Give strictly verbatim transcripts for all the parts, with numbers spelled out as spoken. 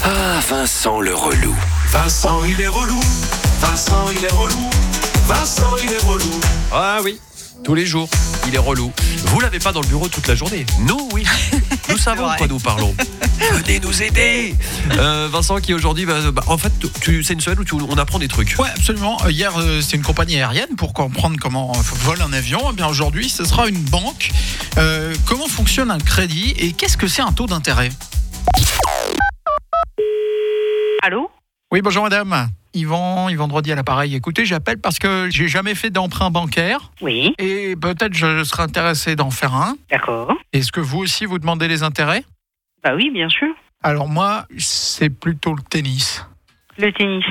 Ah, Vincent le relou. Vincent, il est relou. Vincent, il est relou. Vincent, il est relou. Ah oui, tous les jours, il est relou. Vous l'avez pas dans le bureau toute la journée. Nous, oui. Nous savons de quoi nous parlons. Venez nous aider. euh, Vincent qui aujourd'hui, bah, bah, en fait, tu, c'est une semaine où tu, on apprend des trucs. Ouais, absolument. Hier, euh, c'était une compagnie aérienne pour comprendre comment euh, vole un avion. Eh bien, aujourd'hui, ce sera une banque. Euh, comment fonctionne un crédit et qu'est-ce que c'est un taux d'intérêt ? Allô ? Oui, bonjour madame. Yvan, Yvan Drodi à l'appareil. Écoutez, j'appelle parce que j'ai jamais fait d'emprunt bancaire. Oui. Et peut-être je serais intéressé d'en faire un. D'accord. Est-ce que vous aussi vous demandez les intérêts ? Bah oui, bien sûr. Alors moi, c'est plutôt le tennis. Le tennis.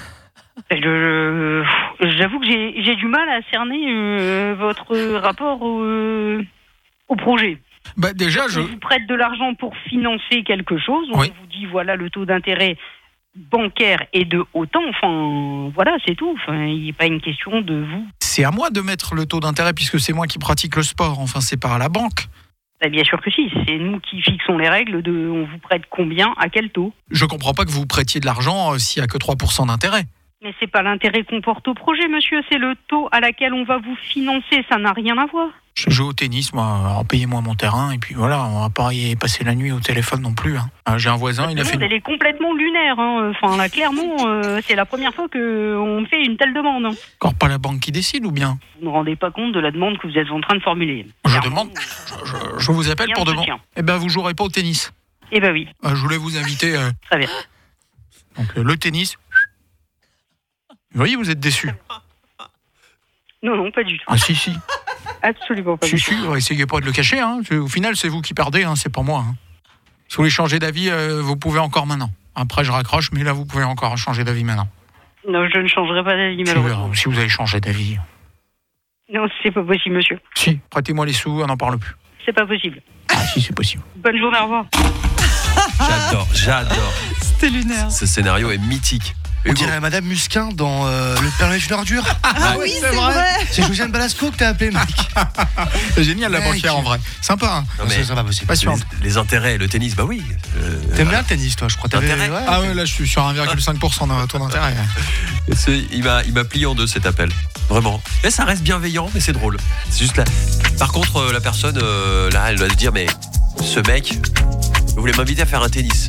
Je, j'avoue que j'ai, j'ai du mal à cerner euh, votre rapport au, euh, au projet. Bah déjà, je... On vous prête de l'argent pour financer quelque chose. On Oui. vous dit, voilà, le taux d'intérêt bancaire est de autant. Enfin, voilà, c'est tout. Enfin, il n'est pas une question de vous. C'est à moi de mettre le taux d'intérêt puisque c'est moi qui pratique le sport. Enfin, c'est pas à la banque. Bah, bien sûr que si. C'est nous qui fixons les règles de on vous prête combien, à quel taux. Je comprends pas que vous prêtiez de l'argent euh, s'il y a que trois pour cent d'intérêt. Mais c'est pas l'intérêt qu'on porte au projet, monsieur. C'est le taux à laquelle on va vous financer. Ça n'a rien à voir. Je joue au tennis, moi, alors payez-moi mon terrain, et puis voilà, on va pas y passer la nuit au téléphone non plus. Hein. Euh, J'ai un voisin, il a fait... Une... Elle est complètement lunaire. Hein. Enfin, là, clairement, euh, c'est la première fois qu'on me fait une telle demande. Hein. Encore pas la banque qui décide, ou bien ? Vous ne vous rendez pas compte de la demande que vous êtes en train de formuler. Je Clairement, demande, je, je, je vous appelle rien pour de demander... soutien. Eh ben, vous jouerez pas au tennis. Eh ben oui, Euh, je voulais vous inviter... euh, très bien. donc, euh, le tennis... Vous voyez, vous êtes déçus. Non, non, pas du tout. Ah si, si. Absolument pas Si, du si, tout. essayez pas de le cacher. Hein. Au final, c'est vous qui perdez, hein, c'est pas moi. Hein. Si vous voulez changer d'avis, euh, vous pouvez encore maintenant. Après, je raccroche, mais là, vous pouvez encore changer d'avis maintenant. Non, je ne changerai pas d'avis, Si, malheureusement. euh, si vous avez changé d'avis. Non, c'est pas possible, monsieur. Si, prêtez-moi les sous, on n'en parle plus. C'est pas possible. Ah si, c'est possible. Bonne journée, au revoir. J'adore, j'adore. C'était lunaire. Ce scénario est mythique. On Hugo. dirait Madame Musquin dans euh, Le Père Noël est une ordure. Ah oui, c'est vrai. C'est Josiane Balasco que t'as appelé, mec. C'est génial, la Mec. banquière, en vrai. Sympa, hein. Non, Non, mais c'est pas possible. Patiente. les, les intérêts, le tennis, bah oui. Euh, T'aimes bien le tennis, toi, je crois. T'avais- L'intérêt. ouais. Ah ouais, là, je suis sur un virgule cinq pour cent de taux d'intérêt. c'est- il m'a, il m'a plié en deux cet appel. Vraiment. Mais ça reste bienveillant, mais c'est drôle. C'est juste là. Par contre, euh, la personne, euh, là, elle doit se dire, mais ce mec, vous voulez m'inviter à faire un tennis.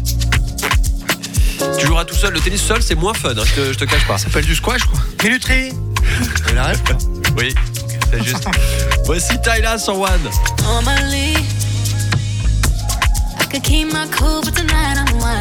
Tu joueras tout seul. Le tennis seul, c'est moins fun, hein, je, te, je te cache pas. Ça s'appelle du squash, quoi. Minuterie. Elle arrive. Oui, c'est juste. Voici Tyla sur One. On my lead. I could keep my cool, but tonight I'm wild.